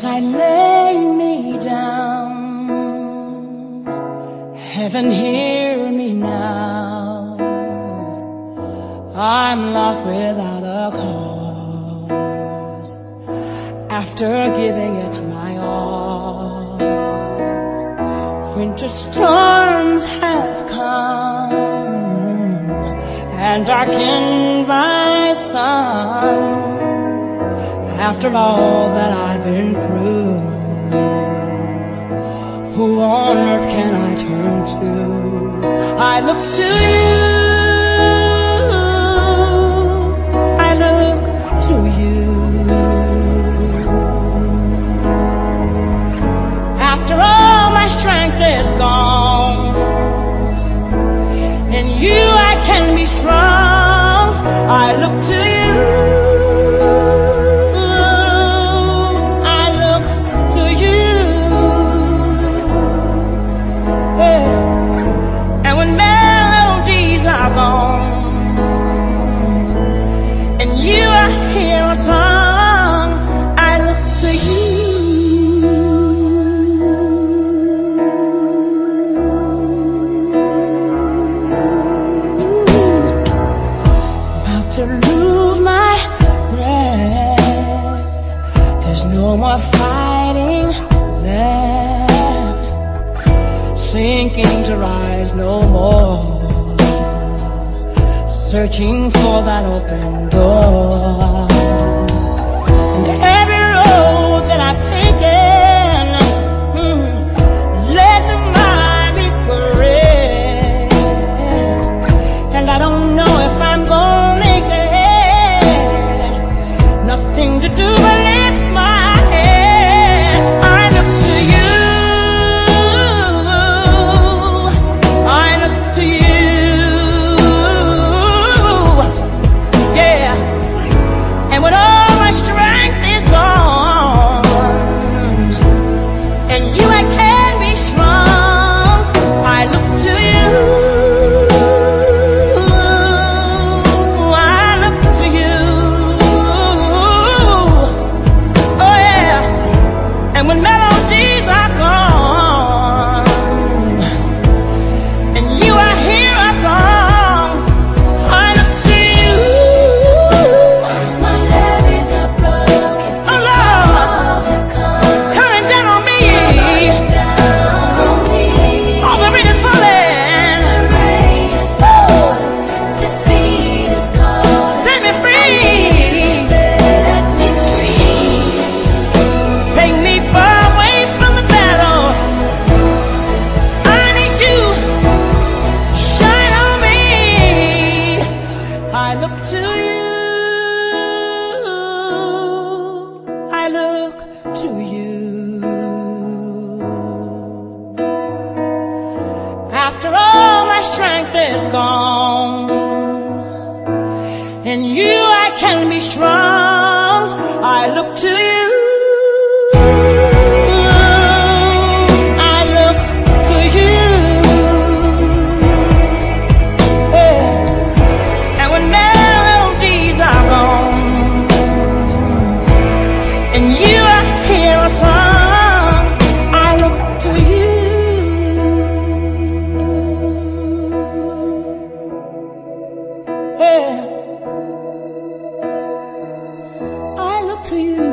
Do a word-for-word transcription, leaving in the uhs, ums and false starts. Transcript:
as I lay me down. Heaven, hear me now. I'm lost without a cause, after giving it my all. Winter storms have come and darkened my sun. After all that I've been through, who on earth can I turn to? I look to you, I look to you. After all my strength is gone, in you I can be strong. I look to you, song, I look to you. About to lose my breath, there's no more fighting left, sinking to rise no more, searching for that open door. And every road that I've taken mm, led to my regret, and I don't know if I'm gonna make it. Nothing to do but lift my head. I look to you, I look to you. When all my strength is gone, and you I can be strong, I look to you, I look to you, oh yeah. And when melodies are gone, and you I hear a song, I look to you. I look to you, I look to you. After all my strength is gone, in you I can be strong. I look to you, I look to you. And when melodies are gone, and you I hear a song, I look to you. Hey, I look to you.